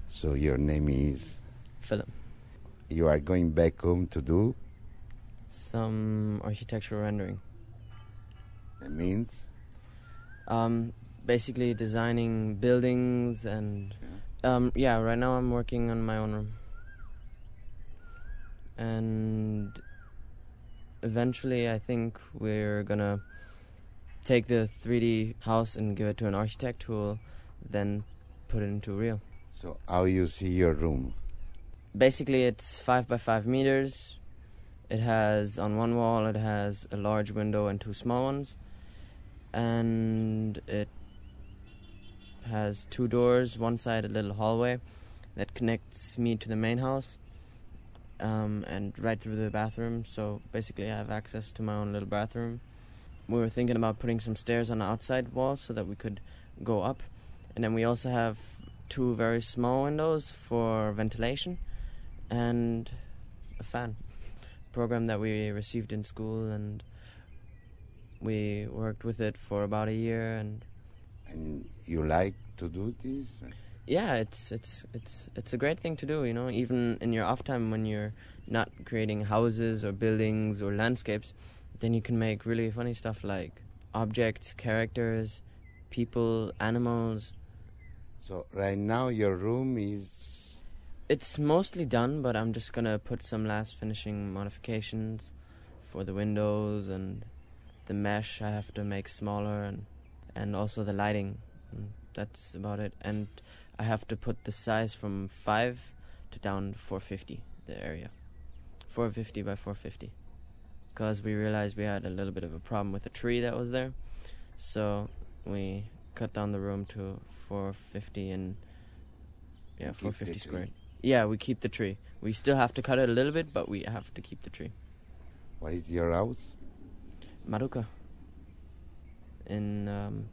So your name is? Philip. You are going back home to do? Some architectural rendering. That means? Basically designing buildings and... right now I'm working on my own room. And eventually I think we're gonna take the 3D house and give it to an architect who will then put it into real. So how you see your room? Basically it's 5 by 5 meters. It has, on one wall, it has a large window and 2 small ones. And it has 2 doors, one side a little hallway that connects me to the main house, and right through the bathroom. So basically I have access to my own little bathroom. We were thinking about putting some stairs on the outside wall so that we could go up. And then we also have 2 very small windows for ventilation and a fan. Program that we received in school, and we worked with it for about a year. And you like to do this? Yeah, it's a great thing to do, you know, even in your off time when you're not creating houses or buildings or landscapes. Then you can make really funny stuff like objects, characters, people, animals. So right now your room is... It's mostly done, but I'm just gonna put some last finishing modifications for the windows, and the mesh I have to make smaller, and also the lighting. That's about it. And I have to put the size from 5 to down to 450, the area. 450 by 450. Because we realized we had a little bit of a problem with the tree that was there. So we cut down the room to 450 and... Yeah, 450 squared. Yeah, we keep the tree. We still have to cut it a little bit, but we have to keep the tree. What is your house? Maruka. In...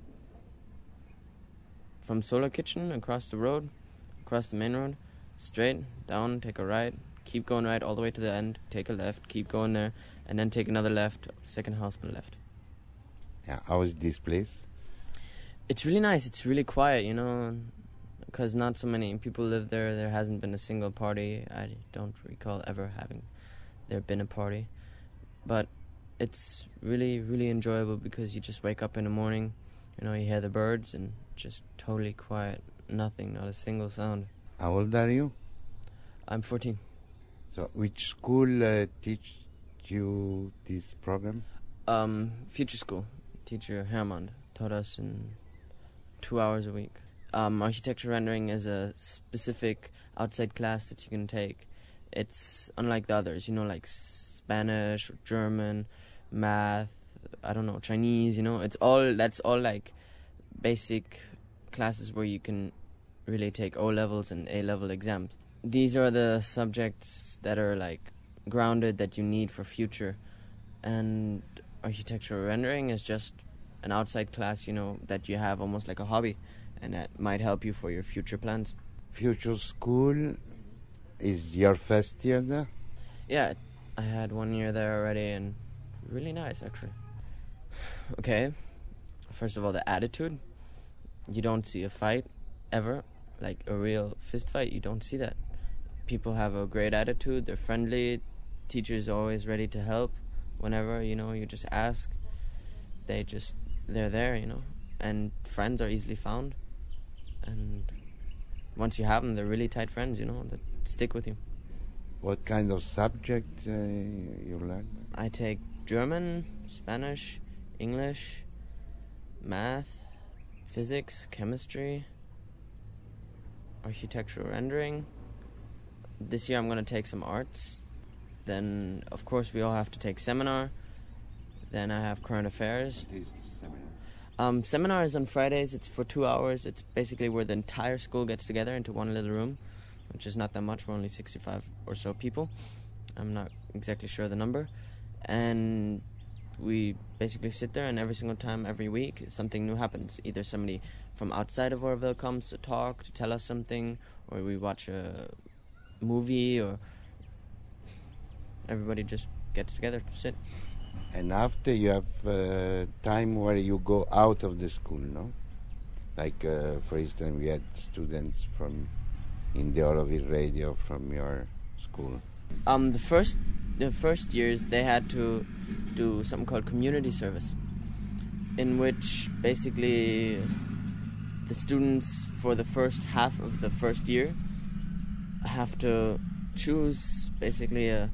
from Solar Kitchen, across the road, across the main road, straight, down, take a right, keep going right all the way to the end, take a left, keep going there, and then take another left, second house on the left. Yeah, how is this place? It's really nice. It's really quiet, you know, because not so many people live there. There hasn't been a single party. I don't recall ever having there been a party. But it's really, really enjoyable because you just wake up in the morning, you know, you hear the birds and just totally quiet. Nothing, not a single sound. How old are you? I'm 14. So which school teach you this program? Future school. Teacher Hermond taught us in 2 hours a week. Architecture rendering is a specific outside class that you can take. It's unlike the others, you know, like Spanish or German, math, I don't know, Chinese, you know. That's all like basic classes where you can really take O-levels and A-level exams. These are the subjects that are like grounded that you need for future, and architectural rendering is just an outside class, you know, that you have almost like a hobby, and that might help you for your future plans. Future school is your first year there? Yeah, I had 1 year there already, and really nice actually. Okay, first of all, the attitude. You don't see a fight ever, like a real fist fight. You don't see that. People have a great attitude. They're friendly. Teachers are always ready to help whenever, you know, you just ask. They're there, you know. And friends are easily found. And once you have them, they're really tight friends, you know, that stick with you. What kind of subject you learn? I take German, Spanish, English, math, physics, chemistry, architectural rendering. This year I'm going to take some arts. Then, of course, we all have to take seminar. Then I have current affairs. This seminar? Seminar is on Fridays. It's for 2 hours. It's basically where the entire school gets together into one little room, which is not that much. We're only 65 or so people. I'm not exactly sure the number. And we basically sit there, and every single time, every week, something new happens. Either somebody from outside of Oroville comes to talk, to tell us something, or we watch a movie, or everybody just gets together to sit. And after you have time where you go out of the school, no? Like, for instance, we had students from in the Auroville radio from your school? The first years they had to do something called community service, in which basically the students for the first half of the first year have to choose basically a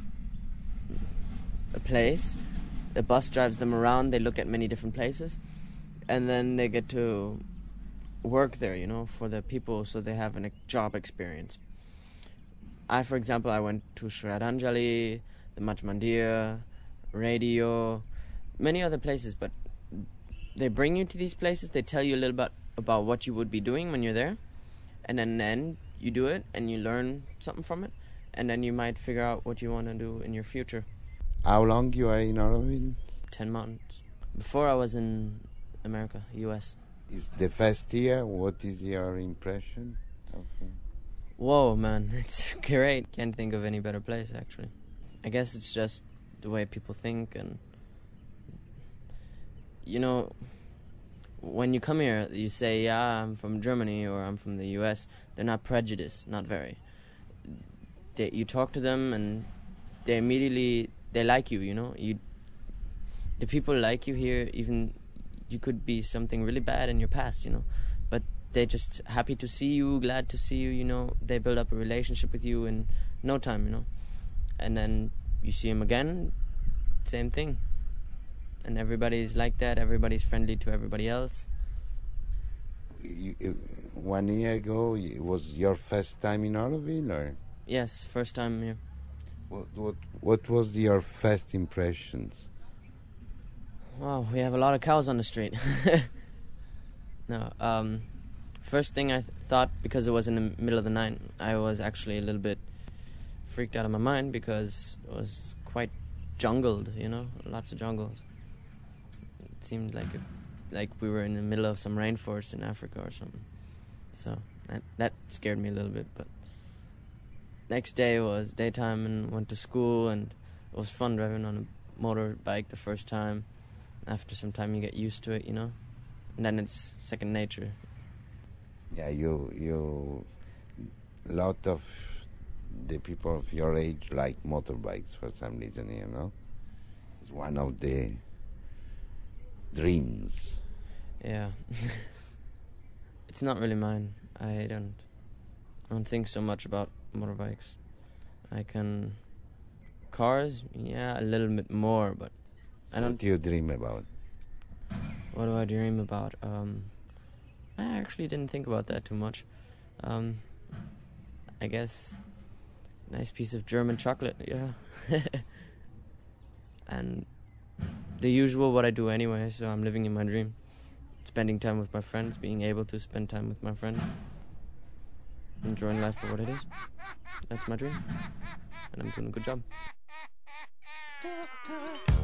place. A bus drives them around, they look at many different places, and then they get to work there, for the people, so they have a job experience. For example, I went to Shraddhanjali, the Mach Mandir, radio, many other places, but they bring you to these places, they tell you a little bit about what you would be doing when you're there, and then you do it, and you learn something from it, and then you might figure out what you want to do in your future. How long you are in Auroville? 10 months. Before I was in America, US. Is the first year, what is your impression of it? Whoa, man, it's great. Can't think of any better place, actually. I guess it's just the way people think, and when you come here, you say, yeah, I'm from Germany or I'm from the US. They're not prejudiced, not very. You talk to them and they immediately, they like you, the people like you here, even you could be something really bad in your past, but they're just happy to see you, glad to see you, they build up a relationship with you in no time, and then you see them again, same thing. And everybody's like that, everybody's friendly to everybody else. 1 year ago, it was your first time in Auroville, or? Yes, first time here. What was your first impressions? Wow, we have a lot of cows on the street. No, first thing I thought, because it was in the middle of the night, I was actually a little bit freaked out of my mind, because it was quite jungled, lots of jungles. It seemed like we were in the middle of some rainforest in Africa or something. So that scared me a little bit, but next day was daytime and went to school, and it was fun driving on a motorbike the first time. After some time you get used to it, and then it's second nature. Yeah, you lot of the people of your age like motorbikes for some reason, It's one of the dreams. Yeah. It's not really mine. I don't think so much about motorbikes. Cars, yeah, a little bit more, but I don't. What do you dream about? What do I dream about? I actually didn't think about that too much. I guess nice piece of German chocolate, yeah. And the usual, what I do anyway, so I'm living in my dream. Spending time with my friends, being able to spend time with my friends. Enjoying life for what it is. That's my dream. And I'm doing a good job.